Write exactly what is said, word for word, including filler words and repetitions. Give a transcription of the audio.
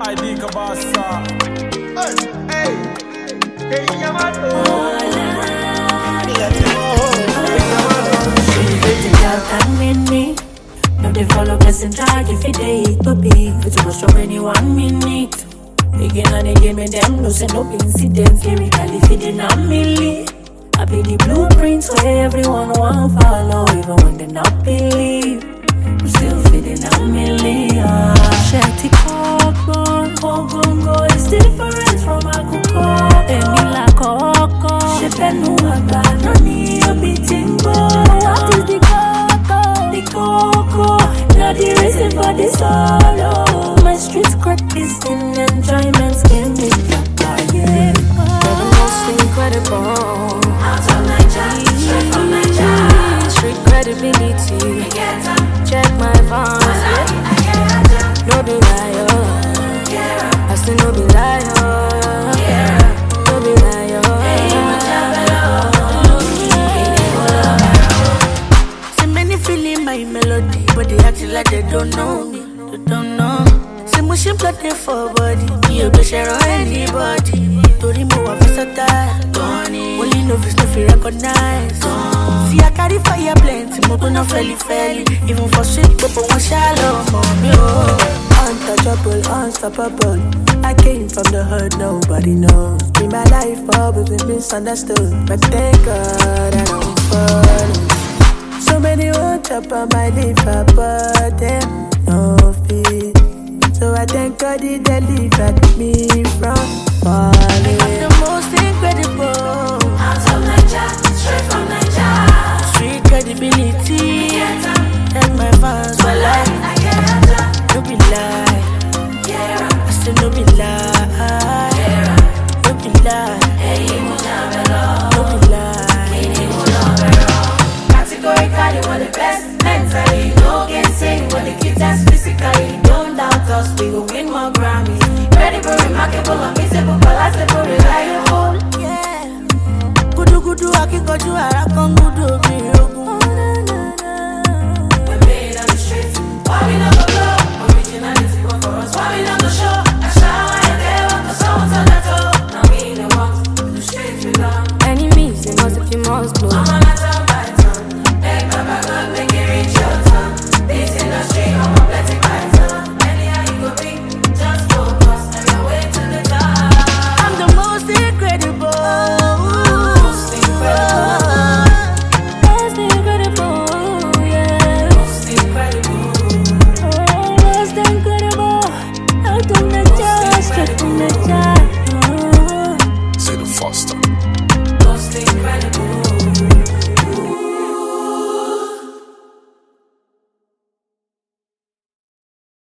I D Kabasa. Hey, hey, Yamato. Me. No, they follow us and try if you date, but big. But you go show anyone minute. Again and again, me them no say no incidents. Lyrically feeding a milli. I be the blueprints where everyone want follow, even when they not believe. I'm still feeding a million. Shetty Cockburn, Congo is different from a cuckoo. Emila Coco, Shepenu Abba, Nani, a beating boy. What is the Coco? The Coco, not the reason for the sorrow. My street crack is in enjoyment, skin me black, yeah. You're the most incredible. Out of Nigeria, straight from Nigeria. Street credibility. Check my phone. No be liar. I still no be liar. No be liar. See many feeling my melody, but they acting like they don't know me. They don't know. See motion plot there for body. Me a go share on anybody. Tori mo wa versatile. Only novice no feel recognize. See I carry fire plenty, mo go no felly felly. Even for sweet but one shallow, mommy oh. Untouchable, unstoppable. I came from the hood, nobody knows. Me my life always been misunderstood, but thank God I don't follow. So many won't chop on my liver, but them no fear. So I thank God he delivered me from falling. I'm the most incredible. Out of Nigeria, straight from Nigeria. Street credibility. And my fans were like, no be lie. I said no be lie. No be lie. No be lie. Categorically, we're the best. Mentally, no gainsaying. We're the kittens physically. Don't doubt us, we will win more Grammys. Incredible, remarkable, unbeatable, palatable, reliable. Yeah. Gudu gudu, aki goju, arakan gudu, birogu. We're made on the streets, why we never blow? Originality, one for us.